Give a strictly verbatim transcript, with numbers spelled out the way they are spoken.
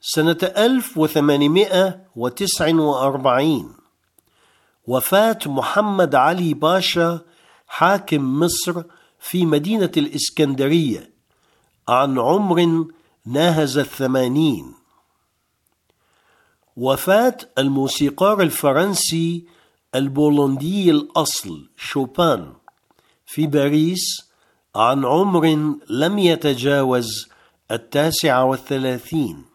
سنة ألف وثمانمائة وتسعة وأربعين وفاة محمد علي باشا حاكم مصر في مدينة الإسكندرية عن عمر ناهز الثمانين. وفاة الموسيقار الفرنسي البولندي الأصل شوبان في باريس عن عمر لم يتجاوز التاسعة والثلاثين.